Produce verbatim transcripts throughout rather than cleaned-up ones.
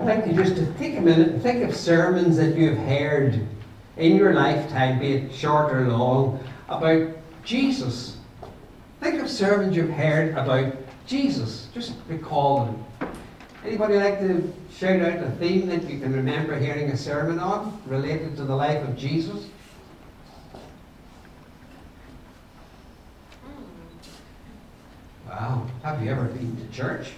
like you just to take a minute and think of sermons that you've heard in your lifetime, be it short or long, about Jesus. Think of sermons you've heard about Jesus. Just recall them. Anybody like to shout out a theme that you can remember hearing a sermon on related to the life of Jesus? Wow, have you ever been to church?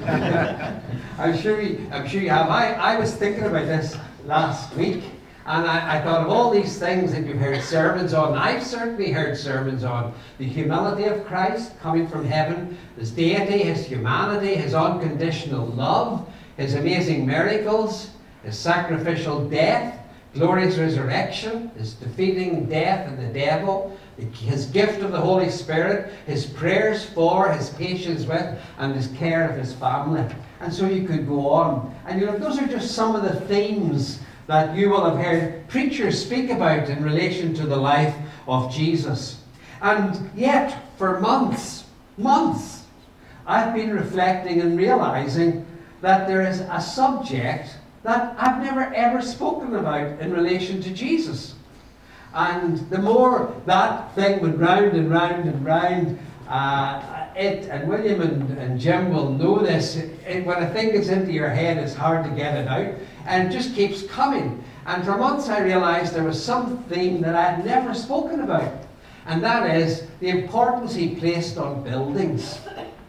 I'm sure you, I'm sure you have. I, I was thinking about this last week, and I, I thought of all these things that you've heard sermons on. I've certainly heard sermons on the humility of Christ coming from heaven, his deity, his humanity, his unconditional love, his amazing miracles, his sacrificial death, glorious resurrection, his defeating death and the devil, his gift of the Holy Spirit, his prayers for, his patience with, and his care of his family. And so you could go on. And you know, those are just some of the themes that you will have heard preachers speak about in relation to the life of Jesus. And yet, for months, months, I've been reflecting and realizing that there is a subject that I've never ever spoken about in relation to Jesus. And the more that thing went round and round and round, uh, it, and William and, and Jim will know this, it, it, when a thing gets into your head, it's hard to get it out, and it just keeps coming. And for months I realized there was some theme that I had never spoken about, and that is the importance he placed on buildings.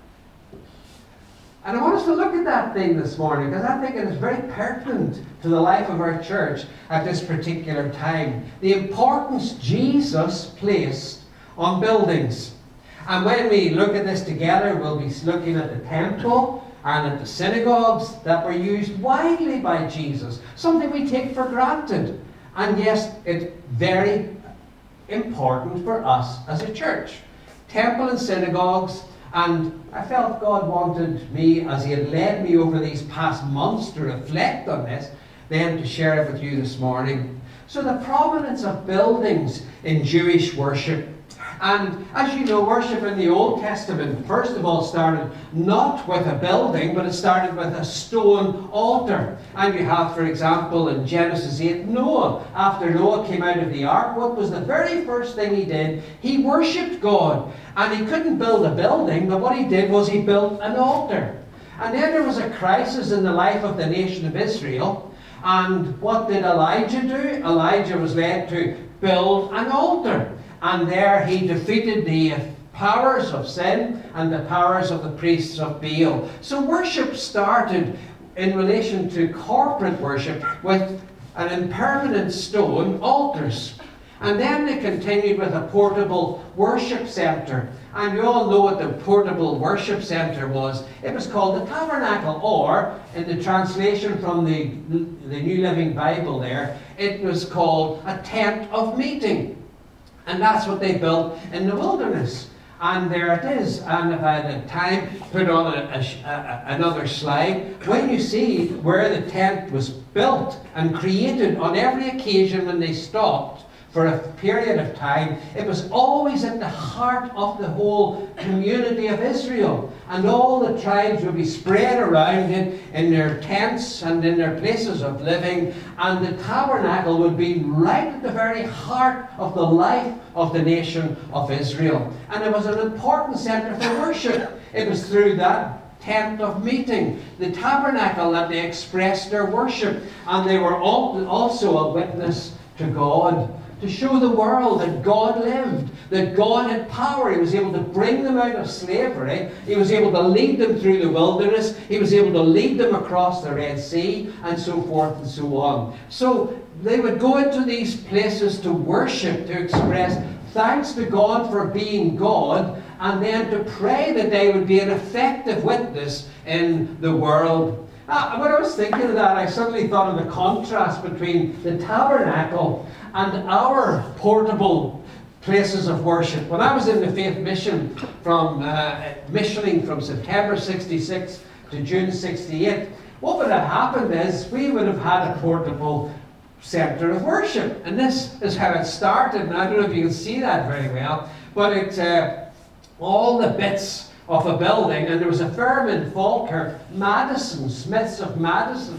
And I want us to look at that thing this morning, because I think it is very pertinent to the life of our church at this particular time. The importance Jesus placed on buildings. And when we look at this together, we'll be looking at the temple and at the synagogues that were used widely by Jesus. Something we take for granted. And yes, it's very important for us as a church. Temple and synagogues. And I felt God wanted me, as he had led me over these past months to reflect on this, then to share it with you this morning. So the prominence of buildings in Jewish worship. And as you know, worship in the Old Testament, first of all, started not with a building, but it started with a stone altar. And you have, for example, in Genesis eight, Noah. After Noah came out of the ark, what was the very first thing he did? He worshipped God. And he couldn't build a building, but what he did was he built an altar. And then there was a crisis in the life of the nation of Israel. And what did Elijah do? Elijah was led to build an altar. And there he defeated the powers of sin and the powers of the priests of Baal. So worship started in relation to corporate worship with an impermanent stone altars. And then they continued with a portable worship centre. And you all know what the portable worship centre was. It was called the tabernacle, or in the translation from the, the New Living Bible there, it was called a tent of meeting. And that's what they built in the wilderness. And there it is. And if I had time, put on a, a, a, another slide. When you see where the tent was built and created on every occasion when they stopped for a period of time, it was always at the heart of the whole community of Israel. And all the tribes would be spread around it in their tents and in their places of living. And the tabernacle would be right at the very heart of the life of the nation of Israel. And it was an important centre for worship. It was through that tent of meeting, the tabernacle, that they expressed their worship. And they were also a witness to God, to show the world that God lived, that God had power. He was able to bring them out of slavery. He was able to lead them through the wilderness. He was able to lead them across the Red Sea, and so forth and so on. So they would go into these places to worship, to express thanks to God for being God, and then to pray that they would be an effective witness in the world. Uh, when I was thinking of that, I suddenly thought of the contrast between the tabernacle and our portable places of worship. When I was in the Faith Mission, from uh, missioning from September sixty-six to June sixty-eight, what would have happened is we would have had a portable centre of worship. And this is how it started. And I don't know if you can see that very well, but it's uh, all the bits of a building. And there was a firm in Falkirk, Madison, Smiths of Madison.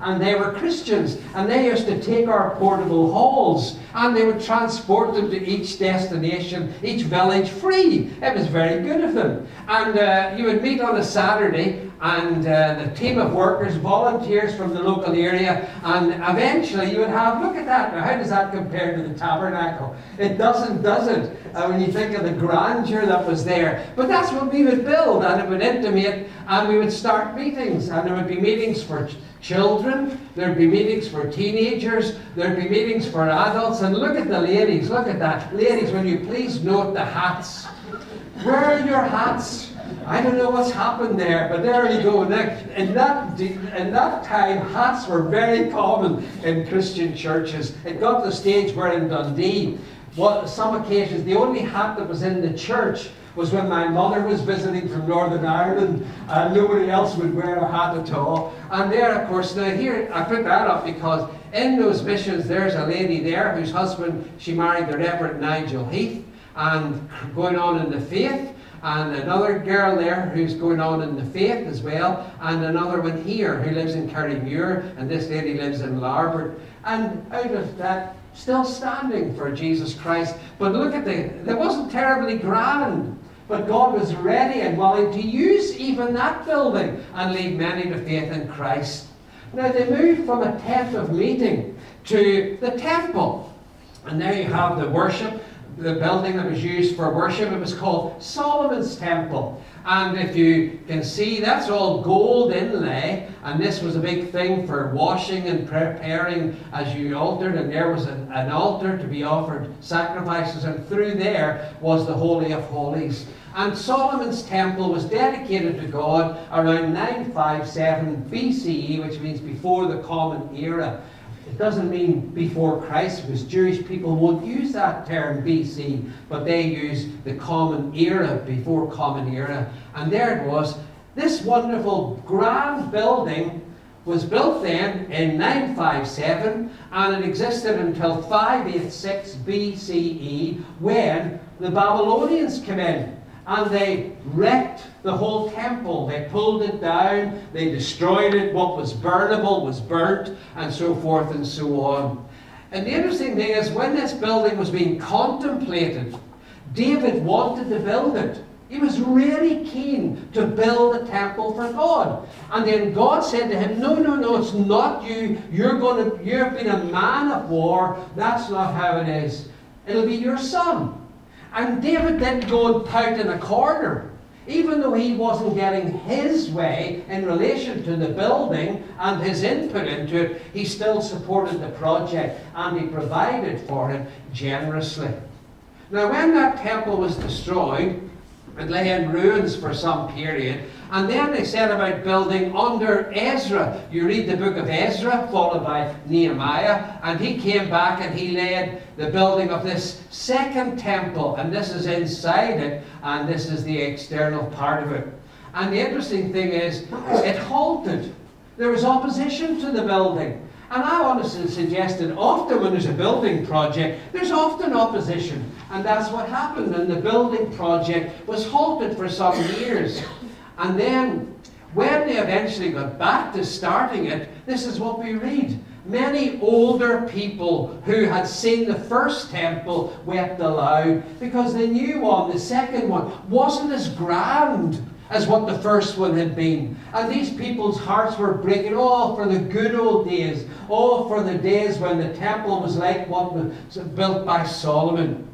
and they were Christians, and they used to take our portable halls, and they would transport them to each destination, each village free. It was very good of them. And uh, you would meet on a Saturday, and uh, the team of workers, volunteers from the local area, and eventually you would have, look at that, now how does that compare to the tabernacle? It doesn't, does it? Uh, when you think of the grandeur that was there. But that's what we would build, and it would intimate, and we would start meetings, and there would be meetings for ch children, there'd be meetings for teenagers, there'd be meetings for adults, and look at the ladies, look at that. Ladies, will you please note the hats? Where are your hats? I don't know what's happened there, but there you go. In that, in that time, hats were very common in Christian churches. It got to the stage where in Dundee, what, some occasions, the only hat that was in the church was when my mother was visiting from Northern Ireland, and nobody else would wear a hat at all. And there, of course, now here, I put that up because in those missions, there's a lady there whose husband, she married the Reverend Nigel Heath, and going on in the faith. And another girl there who's going on in the faith as well, and another one here who lives in Carrymuir, and this lady lives in Larbert. And out of that, still standing for Jesus Christ. But look at the, it wasn't terribly grand, but God was ready and willing to use even that building and lead many to faith in Christ. Now they moved from a tent of meeting to the temple, and there you have the worship. The building that was used for worship, it was called Solomon's Temple. And if you can see, that's all gold inlay, and this was a big thing for washing and preparing as you altered, and there was an, an altar to be offered sacrifices, and through there was the Holy of Holies. And Solomon's Temple was dedicated to God around nine fifty-seven B C E, which means before the Common Era. It doesn't mean before Christ, because Jewish people won't use that term B C, but they use the Common Era, before Common Era. And there it was. This wonderful grand building was built then in nine fifty-seven, and it existed until five eighty-six B C E, when the Babylonians came in. And they wrecked the whole temple. They pulled it down, they destroyed it, what was burnable was burnt, and so forth and so on. And the interesting thing is, when this building was being contemplated, David wanted to build it. He was really keen to build a temple for God. And then God said to him, no, no, no, it's not you. You're going to, you've been a man of war. That's not how it is. It'll be your son. And David didn't go and pout in a corner. Even though he wasn't getting his way in relation to the building and his input into it, he still supported the project, and he provided for it generously. Now, when that temple was destroyed, it lay in ruins for some period, and then they set about building under Ezra. You read the book of Ezra, followed by Nehemiah, and he came back and he led the building of this second temple, and this is inside it, and this is the external part of it. And the interesting thing is, it halted. There was opposition to the building. And I honestly suggest that often when there's a building project, there's often opposition. And that's what happened, and the building project was halted for some years. And then, when they eventually got back to starting it, this is what we read. Many older people who had seen the first temple wept aloud, because the new one, the second one, wasn't as grand as what the first one had been. And these people's hearts were breaking. Oh, for the good old days. Oh, for the days when the temple was like what was built by Solomon.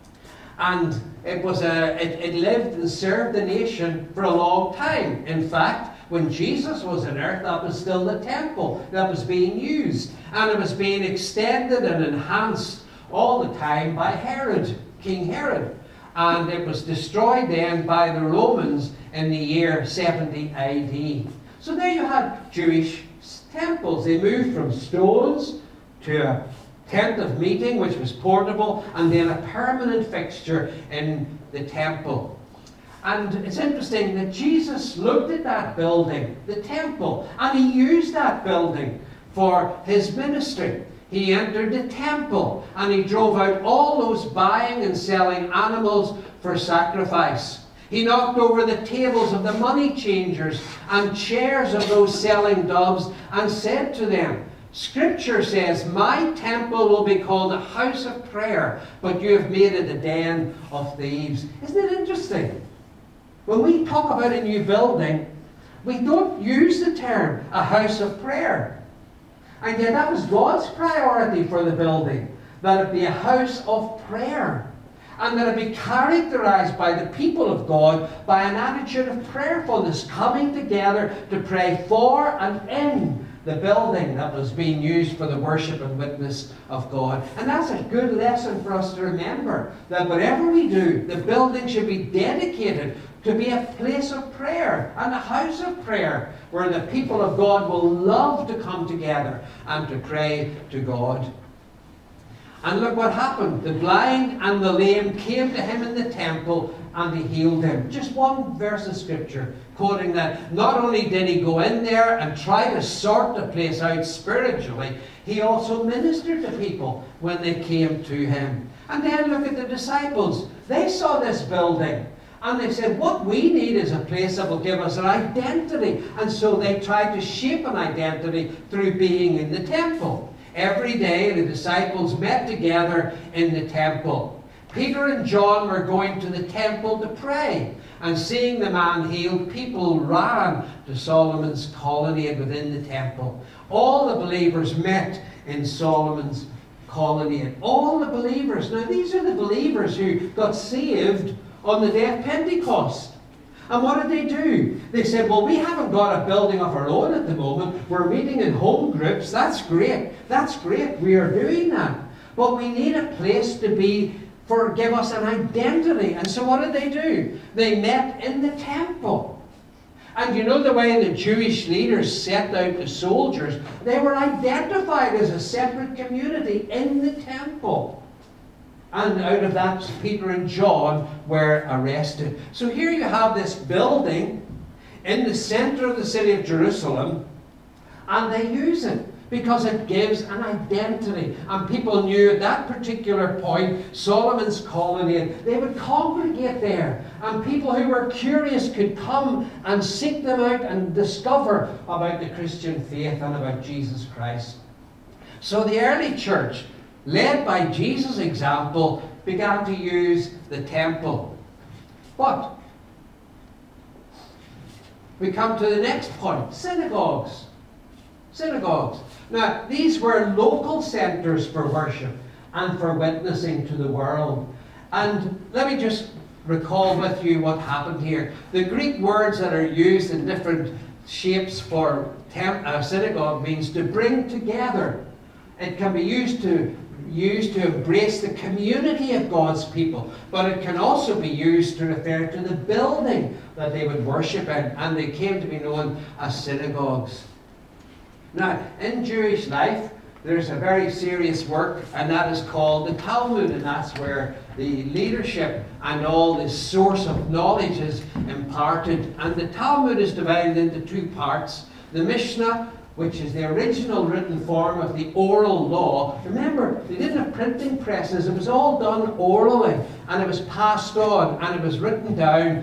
And it was a, it, it lived and served the nation for a long time. In fact, when Jesus was on earth, that was still the temple that was being used. And it was being extended and enhanced all the time by Herod, King Herod. And it was destroyed then by the Romans in the year seventy A D. So there you had Jewish temples. They moved from stones to a tent of meeting, which was portable, and then a permanent fixture in the temple. And it's interesting that Jesus looked at that building, the temple, and he used that building for his ministry. He entered the temple, and he drove out all those buying and selling animals for sacrifice. He knocked over the tables of the money changers and chairs of those selling doves and said to them, Scripture says, my temple will be called a house of prayer, but you have made it a den of thieves. Isn't it interesting? When we talk about a new building, we don't use the term a house of prayer. And yet that was God's priority for the building, that it be a house of prayer. And that it be characterized by the people of God by an attitude of prayerfulness, coming together to pray for and in the building that was being used for the worship and witness of God. And that's a good lesson for us to remember, that whatever we do, the building should be dedicated to be a place of prayer and a house of prayer where the people of God will love to come together and to pray to God. And look what happened. The blind and the lame came to him in the temple and he healed him. Just one verse of Scripture quoting that. Not only did he go in there and try to sort the place out spiritually, he also ministered to people when they came to him. And then look at the disciples. They saw this building and they said, what we need is a place that will give us an identity. And so they tried to shape an identity through being in the temple. Every day the disciples met together in the temple. Peter and John were going to the temple to pray. And seeing the man healed, people ran to Solomon's colonnade within the temple. All the believers met in Solomon's colonnade. All the believers. Now these are the believers who got saved on the day of Pentecost. And what did they do? They said, well, we haven't got a building of our own at the moment. We're meeting in home groups. That's great. That's great. We are doing that. But we need a place to be, for give us an identity. And so what did they do? They met in the temple. And you know the way the Jewish leaders set out the soldiers? They were identified as a separate community in the temple. And out of that, Peter and John were arrested. So here you have this building in the center of the city of Jerusalem, and they use it because it gives an identity. And people knew at that particular point, Solomon's colonnade, they would congregate there. And people who were curious could come and seek them out and discover about the Christian faith and about Jesus Christ. So the early church, led by Jesus' example, began to use the temple. But we come to the next point, synagogues. Synagogues. Now, these were local centers for worship and for witnessing to the world. And let me just recall with you what happened here. The Greek words that are used in different shapes for temp uh, synagogue means to bring together. It can be used to used to embrace the community of God's people, but it can also be used to refer to the building that they would worship in, and they came to be known as synagogues. Now, in Jewish life, there's a very serious work, and that is called the Talmud, and that's where the leadership and all the source of knowledge is imparted. And the Talmud is divided into two parts. The Mishnah, which is the original written form of the oral law. Remember, they didn't have printing presses. It was all done orally, and it was passed on, and it was written down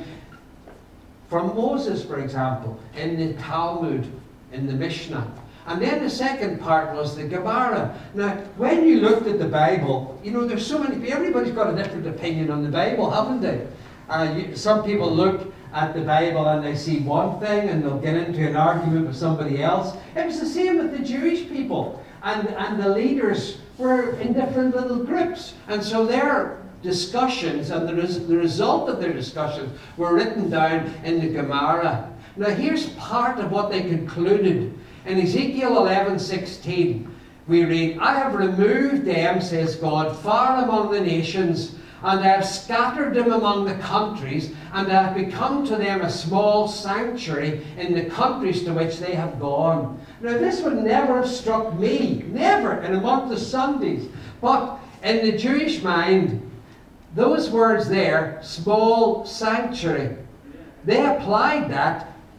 from Moses, for example, in the Talmud, in the Mishnah. And then the second part was the Gemara. Now, when you looked at the Bible, you know, there's so many, everybody's got a different opinion on the Bible, haven't they? Uh, you, some people look at the Bible and they see one thing and they'll get into an argument with somebody else. It was the same with the Jewish people. And, and the leaders were in different little groups. And so their discussions and the, res the result of their discussions were written down in the Gemara. Now here's part of what they concluded. In Ezekiel eleven sixteen, we read, I have removed them, says God, far among the nations, and I have scattered them among the countries, and I have become to them a small sanctuary in the countries to which they have gone. Now this would never have struck me, never, in a month of Sundays. But in the Jewish mind, those words there, small sanctuary, they applied that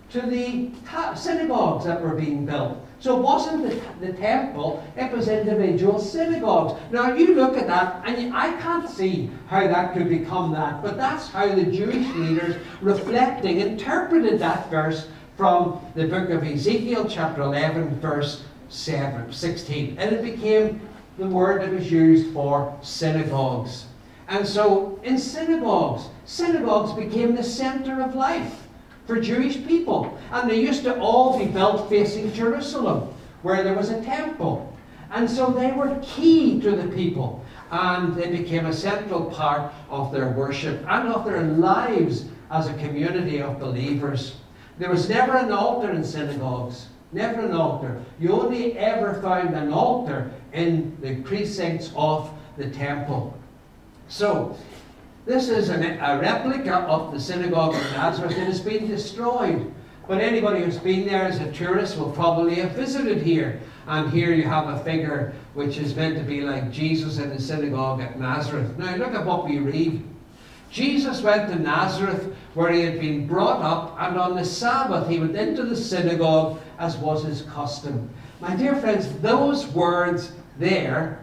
to the synagogues that were being built. So it wasn't the, the temple, it was individual synagogues. Now you look at that, and you, I can't see how that could become that, but that's how the Jewish leaders, reflecting, interpreted that verse from the book of Ezekiel, chapter eleven, verse seven, sixteen. And it became the word that was used for synagogues. And so in synagogues, synagogues became the center of life for Jewish people. And they used to all be built facing Jerusalem, where there was a temple. And so they were key to the people. And they became a central part of their worship and of their lives as a community of believers. There was never an altar in synagogues. Never an altar. You only ever found an altar in the precincts of the temple. So, this is an, a replica of the synagogue of Nazareth. It has been destroyed. But anybody who's been there as a tourist will probably have visited here. And here you have a figure which is meant to be like Jesus in the synagogue at Nazareth. Now look at what we read. Jesus went to Nazareth, where he had been brought up, and on the Sabbath he went into the synagogue, as was his custom. My dear friends, those words there,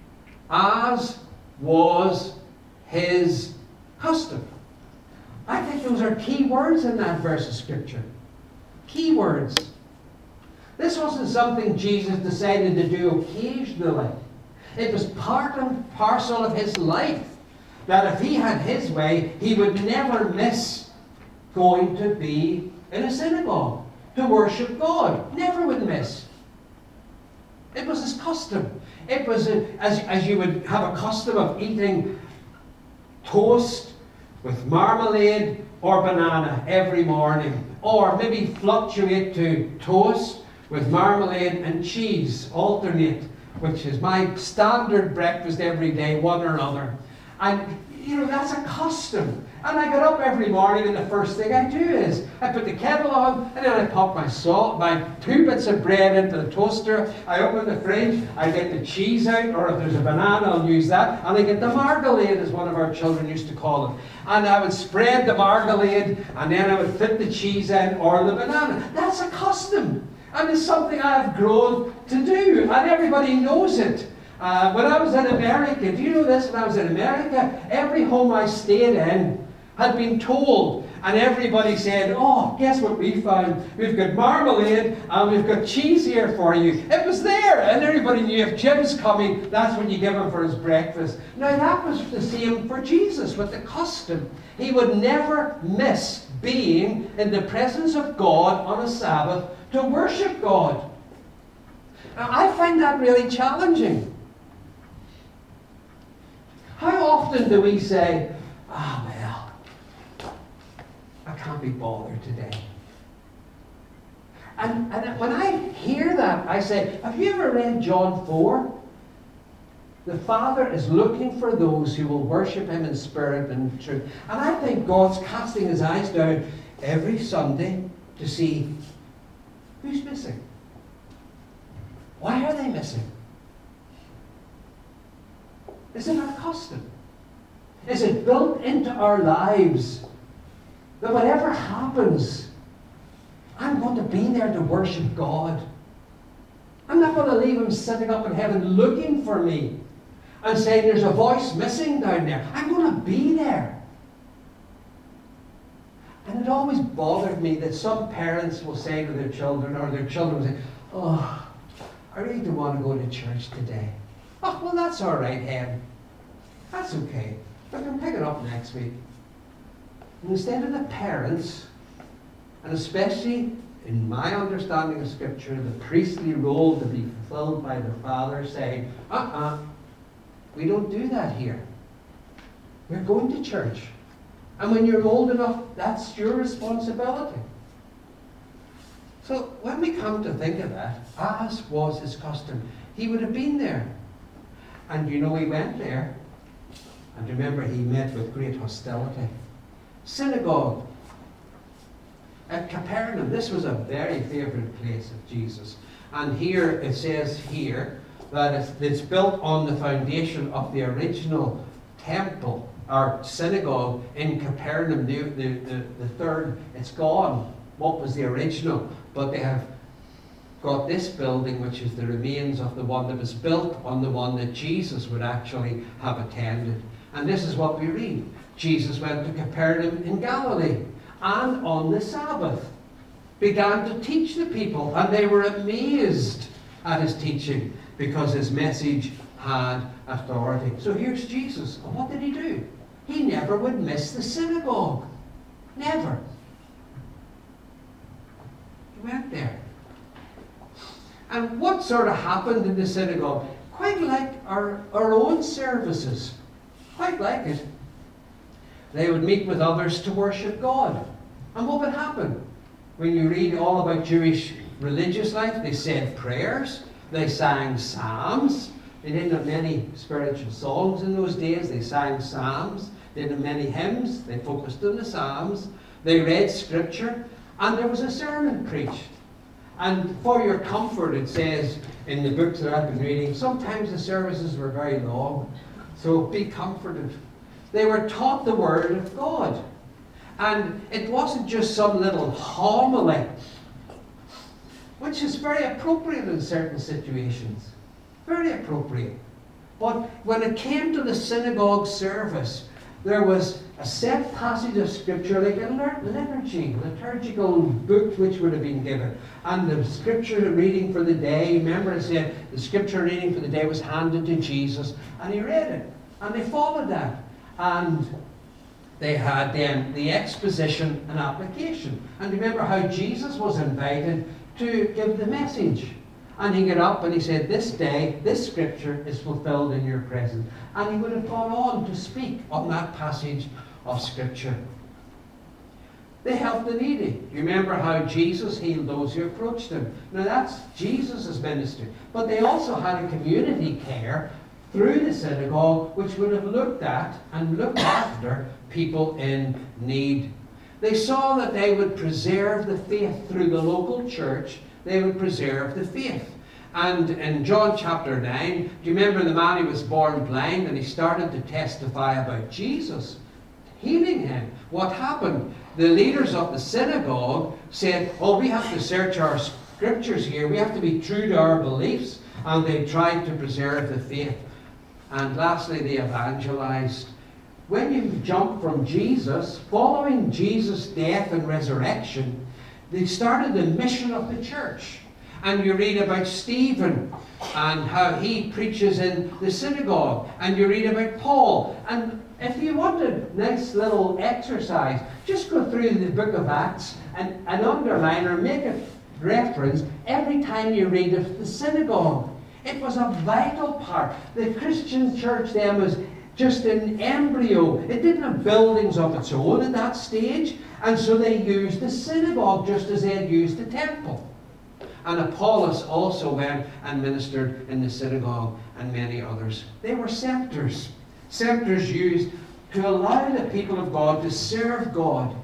as was his custom. I think those are key words in that verse of Scripture. Key words. This wasn't something Jesus decided to do occasionally. It was part and parcel of his life. That if he had his way, he would never miss going to be in a synagogue to worship God. Never would miss. It was his custom. It was a, as, as you would have a custom of eating toast with marmalade or banana every morning. Or maybe fluctuate to toast with marmalade and cheese, alternate, which is my standard breakfast every day, one or another. And, you know, that's a custom. And I get up every morning and the first thing I do is I put the kettle on and then I pop my salt, my two bits of bread into the toaster. I open the fridge, I get the cheese out, or if there's a banana, I'll use that. And I get the marmalade, as one of our children used to call it. And I would spread the marmalade and then I would fit the cheese in or the banana. That's a custom. And it's something I've grown to do. And everybody knows it. Uh, when I was in America, do you know this? When I was in America, every home I stayed in had been told, and everybody said, oh, guess what we found? We've got marmalade and we've got cheese here for you. It was there, and everybody knew if Jim's coming, that's what you give him for his breakfast. Now that was the same for Jesus with the custom. He would never miss being in the presence of God on a Sabbath to worship God. Now I find that really challenging. How often do we say, ah, well, I can't be bothered today. And, and when I hear that, I say, have you ever read John four? The Father is looking for those who will worship him in spirit and truth. And I think God's casting his eyes down every Sunday to see who's missing. Why are they missing? Is it our custom? Is it built into our lives that whatever happens, I'm going to be there to worship God? I'm not going to leave him sitting up in heaven looking for me and saying there's a voice missing down there. I'm going to be there. And it always bothered me that some parents will say to their children, or their children will say, oh, I really don't want to go to church today. Oh, well, that's all right, Em. That's okay. I can pick it up next week. And instead of the parents, and especially in my understanding of Scripture, the priestly role to be fulfilled by the Father, saying, uh-uh, we don't do that here. We're going to church. And when you're old enough, that's your responsibility. So when we come to think of that, as was his custom, he would have been there. And you know he went there. And remember, he met with great hostility. Synagogue at Capernaum. This was a very favourite place of Jesus. And here, it says here, that it's, it's built on the foundation of the original temple, or synagogue in Capernaum. The, the, the, the third, it's gone. what was the original, but they have got this building, which is the remains of the one that was built on the one that Jesus would actually have attended. And this is what we read. Jesus went to Capernaum in Galilee, and on the Sabbath began to teach the people, and they were amazed at his teaching, because his message had authority. So here's Jesus, and what did he do? He never would miss the synagogue. Never. He went there. And what sort of happened in the synagogue? Quite like our, our own services. Quite like it. They would meet with others to worship God. And what would happen? When you read all about Jewish religious life, they said prayers, they sang psalms. They didn't have many spiritual songs in those days. They sang psalms. They didn't have many hymns. They focused on the psalms. They read scripture. And there was a sermon preached. And for your comfort, it says in the books that I've been reading, sometimes the services were very long. So be comforted. They were taught the Word of God. And it wasn't just some little homily, which is very appropriate in certain situations. Very appropriate. But when it came to the synagogue service, there was a set passage of scripture, like a liturgy, liturgical book which would have been given. And the scripture reading for the day, remember it said the scripture reading for the day was handed to Jesus, and he read it. And they followed that. And they had then the exposition and application. And remember how Jesus was invited to give the message. And he got up and he said, this day, this scripture is fulfilled in your presence. And he would have gone on to speak on that passage of scripture. They helped the needy. You remember how Jesus healed those who approached him. Now that's Jesus' ministry. But they also had a community care through the synagogue which would have looked at and looked after people in need. They saw that they would preserve the faith through the local church. They would preserve the faith. And in John chapter nine, do you remember the man who was born blind and he started to testify about Jesus healing him? What happened? The leaders of the synagogue said, oh, we have to search our scriptures here. We have to be true to our beliefs. And they tried to preserve the faith. And lastly, they evangelized. When you jump from Jesus, following Jesus' death and resurrection, they started the mission of the church. And you read about Stephen and how he preaches in the synagogue. And you read about Paul. And if you want a nice little exercise, just go through the book of Acts and, and underline or make a reference every time you read of the synagogue. It was a vital part. The Christian church then was just an embryo. It didn't have buildings of its own at that stage. And so they used the synagogue just as they had used the temple. And Apollos also went and ministered in the synagogue and many others. They were centers. Centers used to allow the people of God to serve God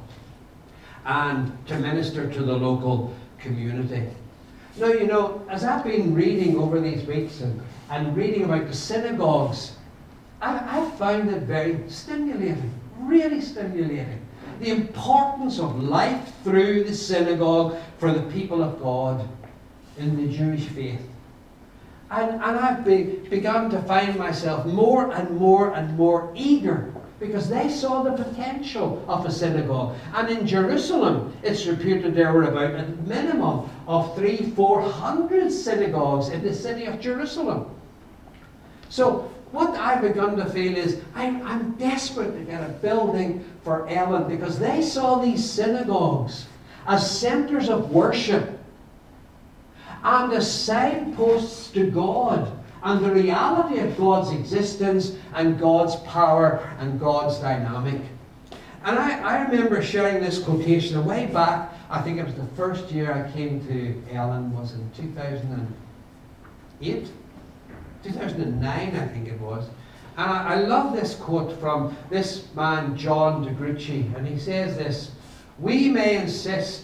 and to minister to the local community. Now, you know, as I've been reading over these weeks and, and reading about the synagogues, I, I found it very stimulating, really stimulating. The importance of life through the synagogue for the people of God in the Jewish faith. And, and I've be, begun to find myself more and more and more eager because they saw the potential of a synagogue. And in Jerusalem, it's reputed there were about a minimum of three, four hundred synagogues in the city of Jerusalem. So what I've begun to feel is I'm, I'm desperate to get a building for Ellen because they saw these synagogues as centres of worship and as signposts to God and the reality of God's existence and God's power and God's dynamic. And I, I remember sharing this quotation way back. I think it was the first year I came to Ellen was in two thousand eight, two thousand nine I think it was. And I, I love this quote from this man John DeGrucci, and he says this: we may insist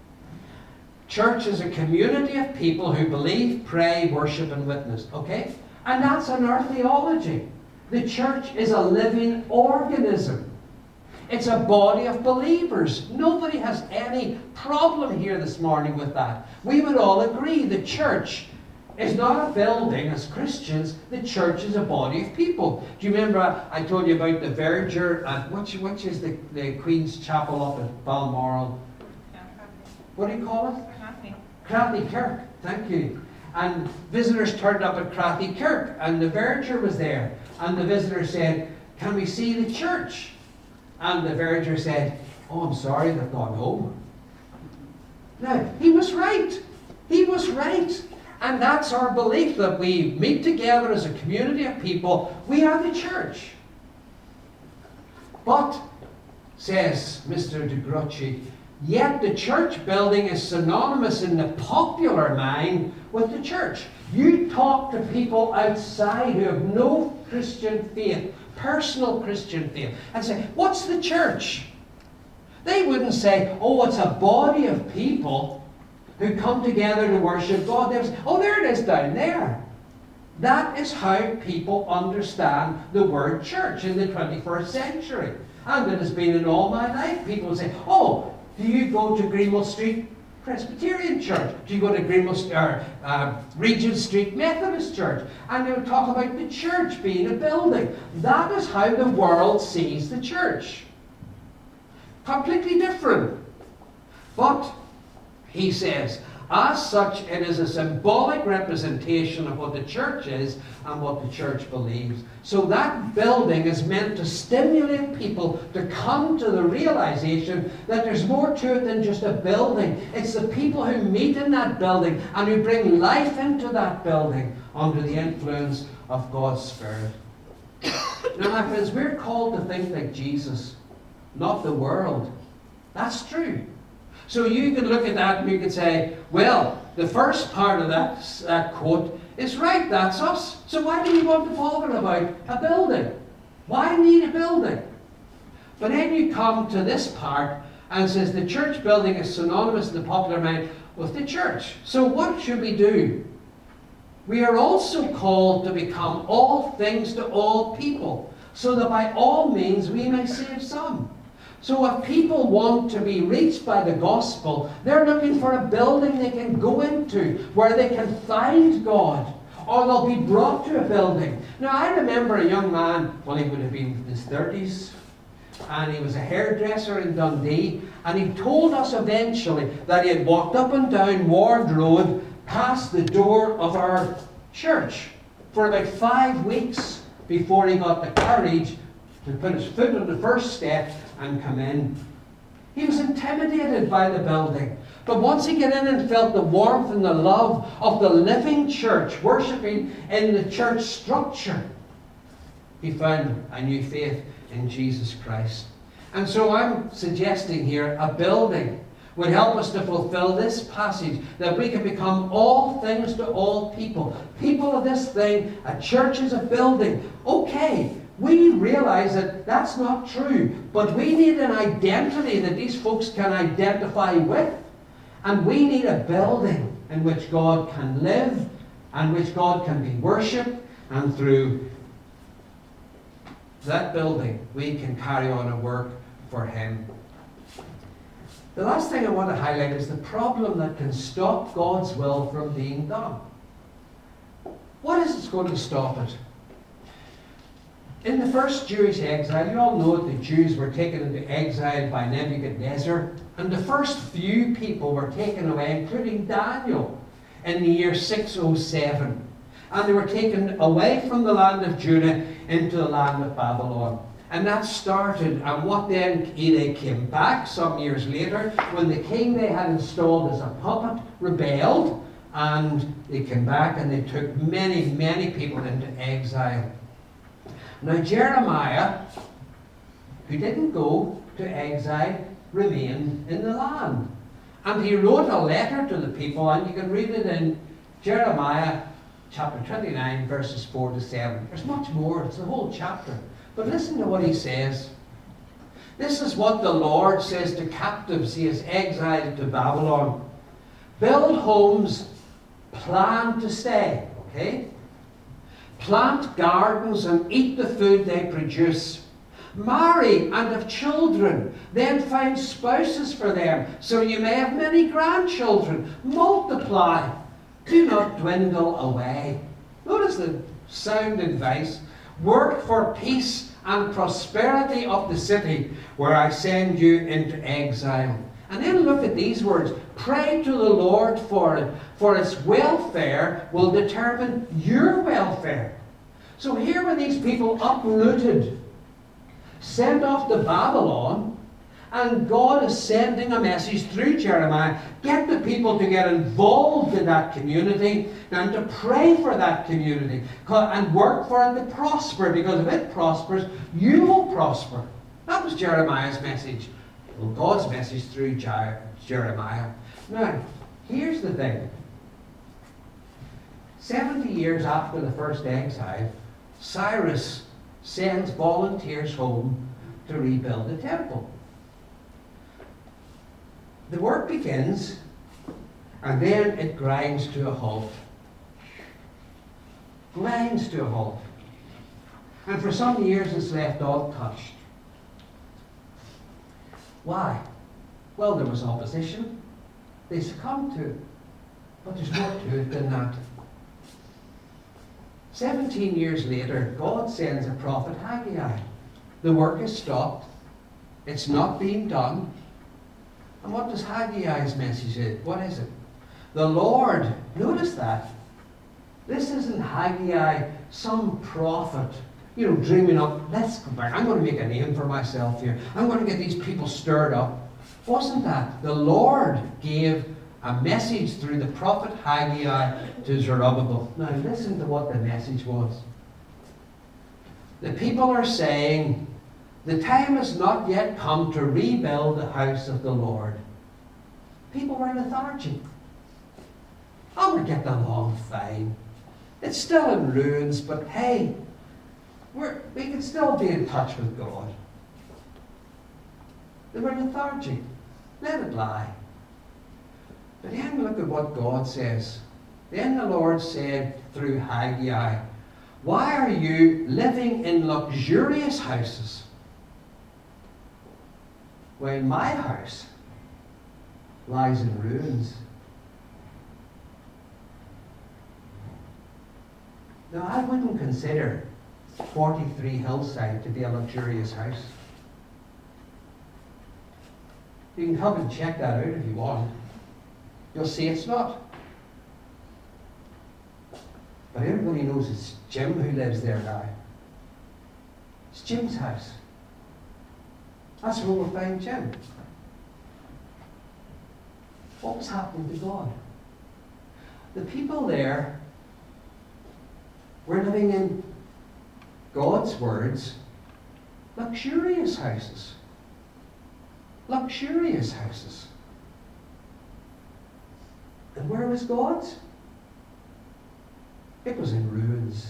church is a community of people who believe, pray, worship and witness. Okay? And that's in our theology. The church is a living organism. It's a body of believers. Nobody has any problem here this morning with that. We would all agree the church is not a building as Christians. The church is a body of people. Do you remember I told you about the verger at, which, which is the, the Queen's Chapel up at Balmoral? What do you call it? Crathy. Crathy Kirk. Thank you. And visitors turned up at Crathy Kirk, and the verger was there. And the visitor said, "Can we see the church?" And the verger said, "Oh, I'm sorry, they've gone home." Now, he was right. He was right. And that's our belief, that we meet together as a community of people. We are the church. But, says Mister De Grucci, yet the church building is synonymous in the popular mind with the church. You talk to people outside who have no Christian faith, personal Christian faith, and say, "What's the church?" They wouldn't say, "Oh, it's a body of people who come together to worship God." They would say, "Oh, there it is down there." That is how people understand the word church in the twenty-first century. And it has been in all my life. People will say, "Oh, do you go to Greenwell Street Presbyterian Church? Do you go to Greenwell or uh, Regent Street Methodist Church?" And they would talk about the church being a building. That is how the world sees the church. Completely different. But he says, as such, it is a symbolic representation of what the church is and what the church believes. So that building is meant to stimulate people to come to the realization that there's more to it than just a building. It's the people who meet in that building and who bring life into that building under the influence of God's Spirit. Now, my friends, we're called to think like Jesus, not the world. That's true. So you can look at that and you can say, well, the first part of that, that quote is right, that's us. So why do you want to bother about a building? Why need a building? But then you come to this part and it says the church building is synonymous in the popular mind with the church. So what should we do? We are also called to become all things to all people, so that by all means we may save some. So if people want to be reached by the gospel, they're looking for a building they can go into where they can find God, or they'll be brought to a building. Now, I remember a young man, well, he would have been in his thirties, and he was a hairdresser in Dundee, and he told us eventually that he had walked up and down Ward Road past the door of our church for about five weeks before he got the courage to put his foot on the first step and come in. He was intimidated by the building. But once he got in and felt the warmth and the love of the living church, worshipping in the church structure, he found a new faith in Jesus Christ. And so I'm suggesting here a building would help us to fulfill this passage, that we can become all things to all people. People of this thing, a church is a building. Okay, we realize that that's not true, but we need an identity that these folks can identify with. And we need a building in which God can live, and which God can be worshipped, and through that building we can carry on a work for Him. The last thing I want to highlight is the problem that can stop God's will from being done. What is it going to stop it? In the first Jewish exile, you all know that the Jews were taken into exile by Nebuchadnezzar, and the first few people were taken away, including Daniel, in the year six oh seven. And they were taken away from the land of Judah into the land of Babylon. And that started, and what then, they came back some years later, when the king they had installed as a puppet rebelled, and they came back and they took many, many people into exile. Now Jeremiah, who didn't go to exile, remained in the land. And he wrote a letter to the people, and you can read it in Jeremiah chapter twenty-nine, verses four to seven. There's much more, it's the whole chapter. But listen to what he says. This is what the Lord says to captives he has exiled to Babylon. Build homes, plan to stay, okay? Plant gardens and eat the food they produce. Marry and have children. Then find spouses for them, so you may have many grandchildren. Multiply. Do not dwindle away. Notice the sound advice. Work for peace and prosperity of the city where I send you into exile. And then look at these words. Pray to the Lord for it, for its welfare will determine your welfare. So here were these people uprooted, sent off to Babylon, and God is sending a message through Jeremiah. Get the people to get involved in that community and to pray for that community and work for it to prosper, because if it prospers, you will prosper. That was Jeremiah's message. Well, God's message through Jeremiah. Now, here's the thing. Seventy years after the first exile, Cyrus sends volunteers home to rebuild the temple. The work begins, and then it grinds to a halt. Grinds to a halt. And for some years it's left untouched. Why? Well, there was opposition. They succumbed to it. But there's more to it than that. Seventeen years later, God sends a prophet, Haggai. The work is stopped. It's not being done. And what does Haggai's message say? What is it? The Lord, notice that. This isn't Haggai, some prophet, you know, dreaming up, let's go back, I'm going to make a name for myself here. I'm going to get these people stirred up. Wasn't that? The Lord gave a message through the prophet Haggai to Zerubbabel. Now listen to what the message was. The people are saying, the time has not yet come to rebuild the house of the Lord. People were lethargic. Oh, we're getting along fine. It's still in ruins, but hey, we're, we can still be in touch with God. They were lethargic. Let it lie. But then look at what God says. Then the Lord said through Haggai, why are you living in luxurious houses when my house lies in ruins? Now, I wouldn't consider forty-three Hillside to be a luxurious house. You can come and check that out if you want. You'll see it's not. But everybody knows it's Jim who lives there now. It's Jim's house. That's where we'll find Jim. What was happening to God? The people there were living in God's words, luxurious houses. Luxurious houses. And where was God's? It was in ruins.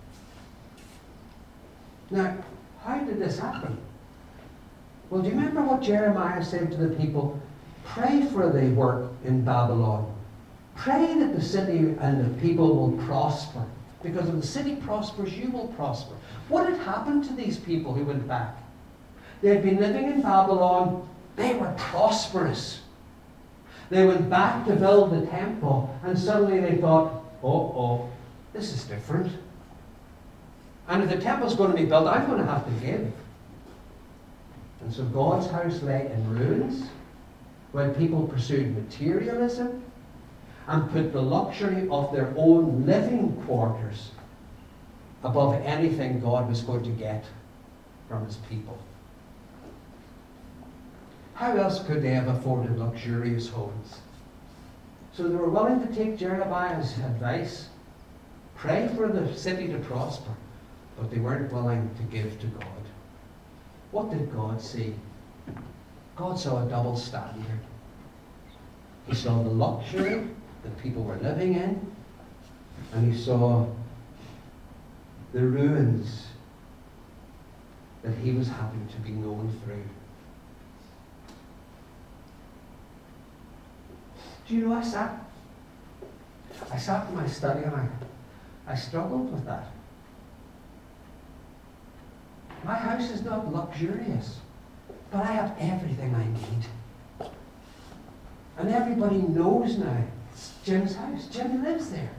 Now, how did this happen? Well, do you remember what Jeremiah said to the people? Pray for the work in Babylon. Pray that the city and the people will prosper. Because if the city prospers, you will prosper. What had happened to these people who went back? They had been living in Babylon. They were prosperous. They went back to build the temple, and suddenly they thought, oh, oh, this is different. And if the temple's going to be built, I'm going to have to give. And so God's house lay in ruins, when people pursued materialism and put the luxury of their own living quarters above anything God was going to get from his people. How else could they have afforded luxurious homes? So they were willing to take Jeremiah's advice, pray for the city to prosper, but they weren't willing to give to God. What did God see? God saw a double standard. He saw the luxury that people were living in, and he saw the ruins that he was having to be known through. Do you know, I sat, I sat in my study and I, I struggled with that. My house is not luxurious, but I have everything I need. And everybody knows now it's Jim's house. Jim lives there.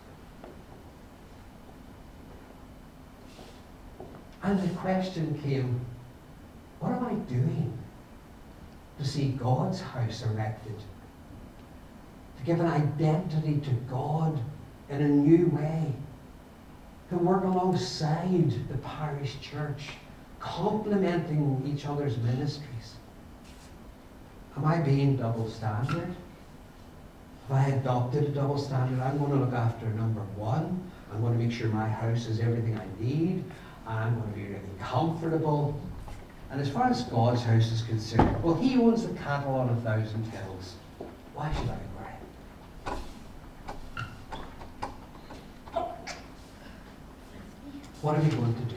And the question came, what am I doing to see God's house erected? To give an identity to God in a new way? To work alongside the parish church, complementing each other's ministries? Am I being double standard? Have I adopted a double standard? I'm going to look after number one. I'm going to make sure my house is everything I need. I'm going to be really comfortable. And as far as God's house is concerned, well, He owns the cattle on a thousand hills. Why should I worry? What are we going to do?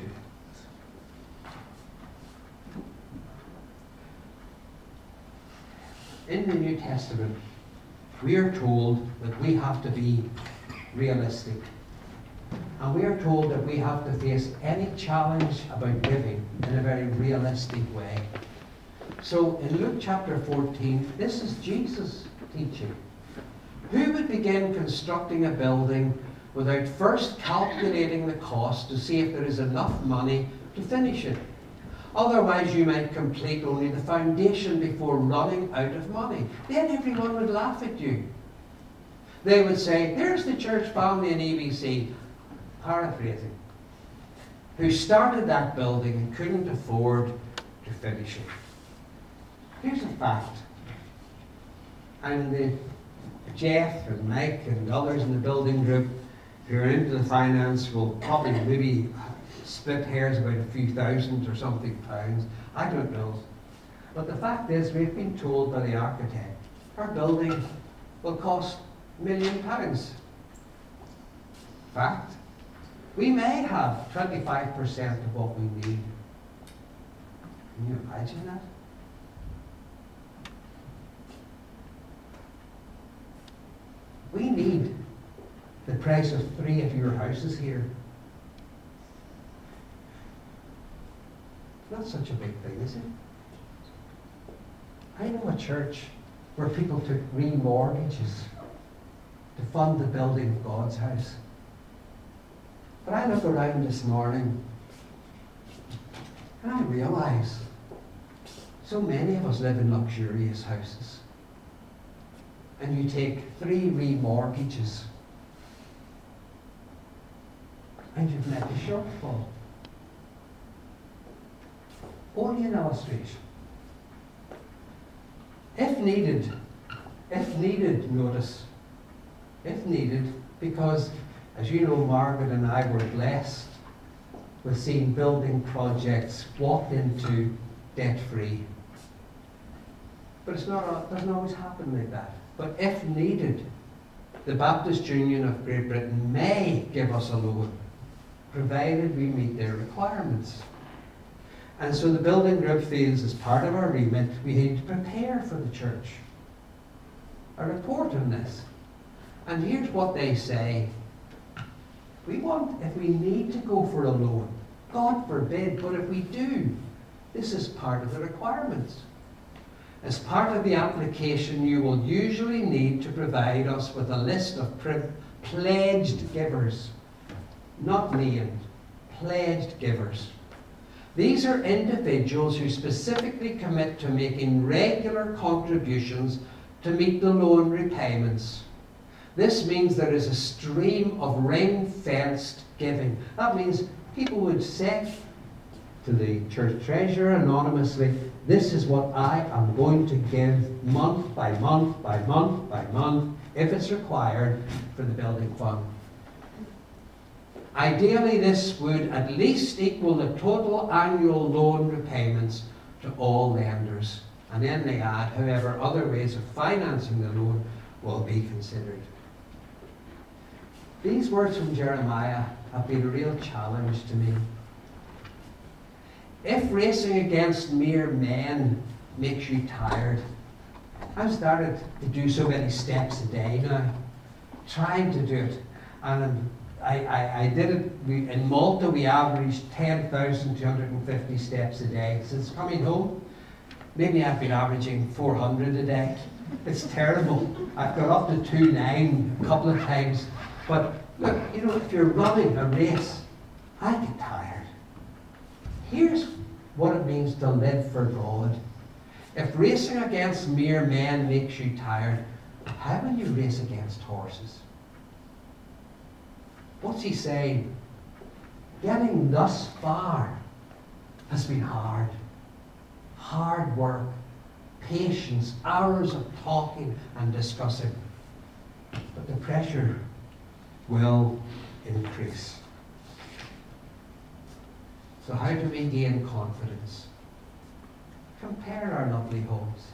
In the New Testament, we are told that we have to be realistic. And we are told that we have to face any challenge about giving in a very realistic way. So in Luke chapter fourteen, this is Jesus teaching. Who would begin constructing a building without first calculating the cost to see if there is enough money to finish it? Otherwise, you might complete only the foundation before running out of money. Then everyone would laugh at you. They would say, here's the church family in E B C, paraphrasing, who started that building and couldn't afford to finish it. Here's a fact. And the Jeff and Mike and others in the building group who are into the finance will probably maybe split hairs about a few thousand or something pounds. I don't know. But the fact is, we've been told by the architect, our building will cost a million pounds. Fact. We may have twenty-five percent of what we need. Can you imagine that? We need the price of three of your houses here. Not such a big thing, is it? I know a church where people took remortgages to fund the building of God's house. But I look around this morning and I realize so many of us live in luxurious houses. And you take three remortgages and you've met a shortfall. Only an illustration. If needed, if needed, notice, if needed, because as you know, Margaret and I were blessed with seeing building projects walked into debt-free. But it's not, it doesn't always happen like that. But if needed, the Baptist Union of Great Britain may give us a loan, provided we meet their requirements. And so the building group feels as part of our remit, we need to prepare for the church a report on this. And here's what they say. We want, if we need to go for a loan, God forbid, but if we do, this is part of the requirements. As part of the application, you will usually need to provide us with a list of pledged givers, not named, pledged givers. These are individuals who specifically commit to making regular contributions to meet the loan repayments. This means there is a stream of ring-fenced giving. That means people would say to the church treasurer anonymously, this is what I am going to give month by month by month by month, if it's required, for the building fund. Ideally, this would at least equal the total annual loan repayments to all lenders. And then they add, however, other ways of financing the loan will be considered. These words from Jeremiah have been a real challenge to me. If racing against mere men makes you tired, I've started to do so many steps a day now, trying to do it. And I, I, I did it, we, in Malta we averaged ten thousand two hundred fifty steps a day. Since coming home, maybe I've been averaging four hundred a day. It's terrible. I've got up to two nine a couple of times. But look, you know, if you're running a race, I get tired. Here's what it means to live for God. If racing against mere men makes you tired, how will you race against horses? What's he saying? Getting thus far has been hard. Hard work, patience, hours of talking and discussing. But the pressure will increase. So how do we gain confidence? Compare our lovely homes,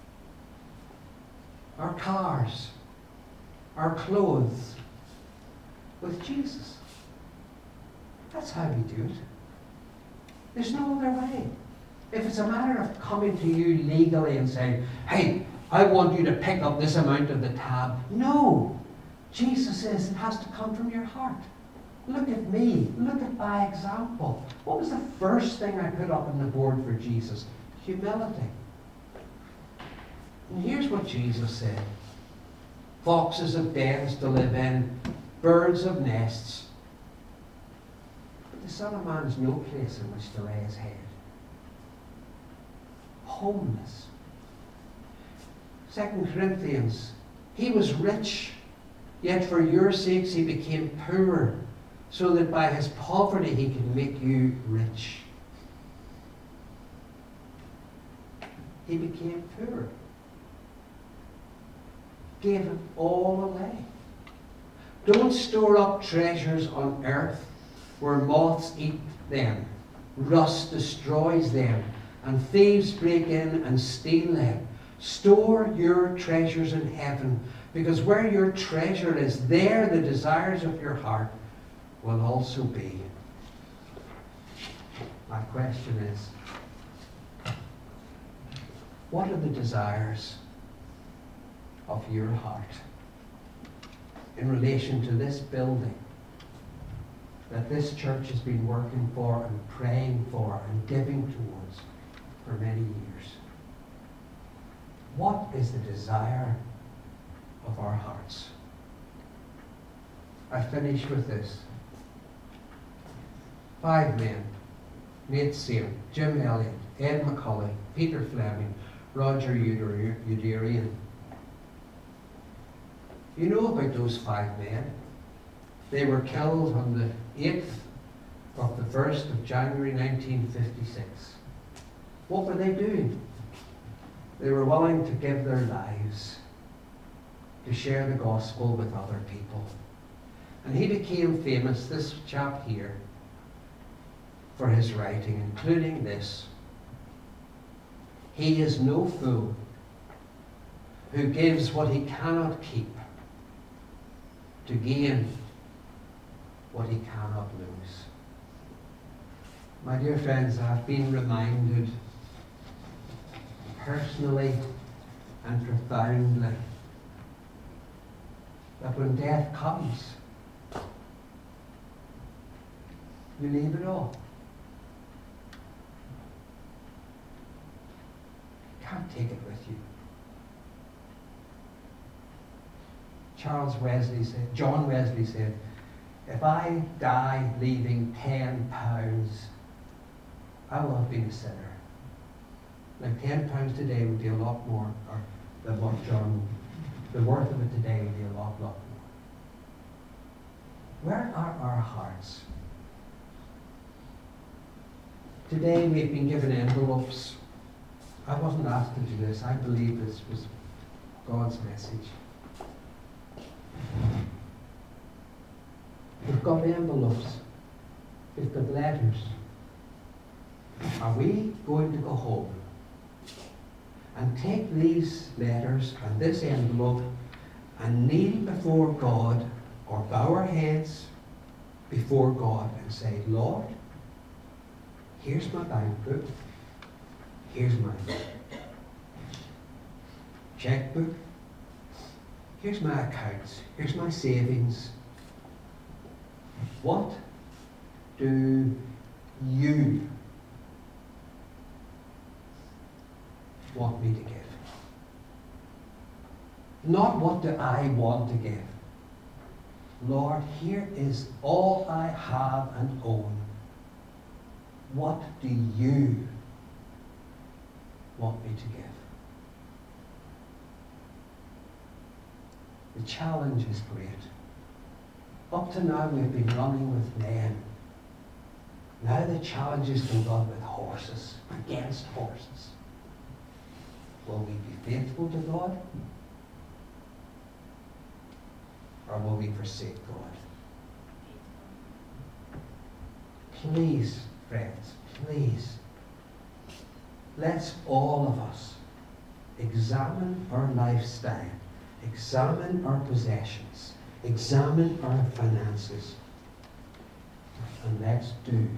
our cars, our clothes with Jesus. That's how we do it. There's no other way. If it's a matter of coming to you legally and saying, hey, I want you to pick up this amount of the tab. No. Jesus says it has to come from your heart. Look at me. Look at my example. What was the first thing I put up on the board for Jesus? Humility. And here's what Jesus said. Foxes have dens to live in, birds have nests, but the Son of Man has no place in which to lay his head. Homeless. Second Corinthians, he was rich, yet for your sakes he became poor, so that by his poverty he could make you rich. He became poor. Gave it all away. Don't store up treasures on earth where moths eat them, rust destroys them, and thieves break in and steal them. Store your treasures in heaven, because where your treasure is, there the desires of your heart will also be. My question is, what are the desires of your heart in relation to this building that this church has been working for and praying for and giving towards for many years? What is the desire of our hearts? I finish with this. Five men, Nate Saint, Jim Elliott, Ed McCullough, Peter Fleming, Roger Uderian. You know about those five men. They were killed on the eighth of the first of January nineteen fifty-six. What were they doing? They were willing to give their lives to share the gospel with other people. And he became famous, this chap here, for his writing, including this. He is no fool who gives what he cannot keep to gain what he cannot lose. My dear friends, I've been reminded personally and profoundly that when death comes, you leave it all. You can't take it with you. Charles Wesley said, John Wesley said, if I die leaving ten pounds, I will have been a sinner. Like ten pounds today would be a lot more, or than what John, the worth of it today would be a lot, lot more. Where are our hearts? Today we've been given envelopes. I wasn't asked to do this. I believe this was God's message. We've got envelopes. We've got letters. Are we going to go home and take these letters and this envelope and kneel before God, or bow our heads before God and say, Lord, here's my bank book, here's my checkbook, here's my accounts, here's my savings. what do you want me to give? Not what do I want to give. Lord, here is all I have and own. What do you want me to give? The challenge is great. Up to now we've been running with men. Now the challenge is to run with horses, against horses. Will we be faithful to God? Or will we forsake God? Please, friends, please, let's all of us examine our lifestyle, examine our possessions, examine our finances, and let's do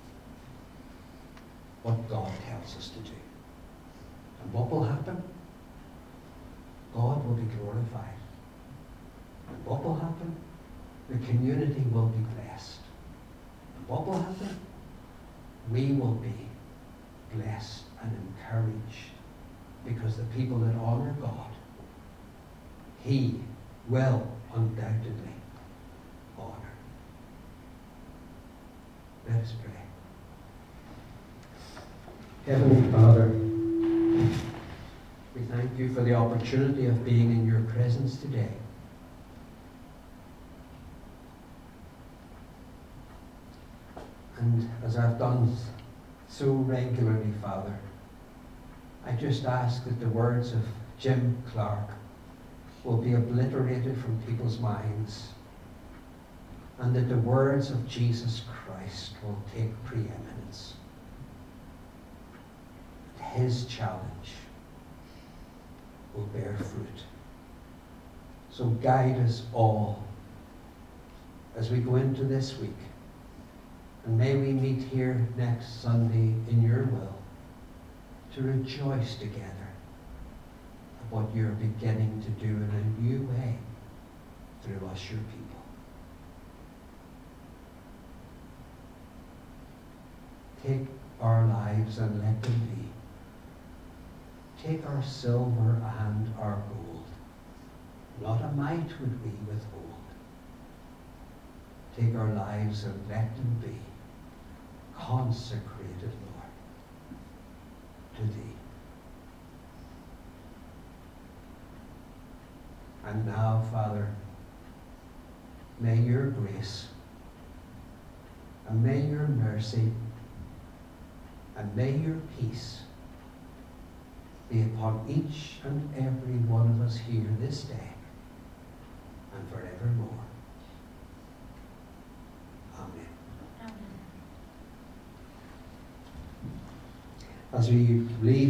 what God tells us to do. And what will happen? God will be glorified. And what will happen? The community will be blessed. And what will happen? We will be blessed and encouraged, because the people that honor God, He will undoubtedly honor. Let us pray. Heavenly Father, we thank you for the opportunity of being in your presence today. And as I've done so regularly, Father, I just ask that the words of Jim Clark will be obliterated from people's minds, and that the words of Jesus Christ will take preeminence. His challenge will bear fruit. So guide us all as we go into this week. And may we meet here next Sunday in your will to rejoice together at what you're beginning to do in a new way through us, your people. Take our lives and let them be. Take our silver and our gold. Not a mite would we withhold. Take our lives and let them be consecrated, Lord, to thee. And now, Father, may your grace and may your mercy and may your peace be upon each and every one of us here this day and forevermore. Amen. Amen. As we leave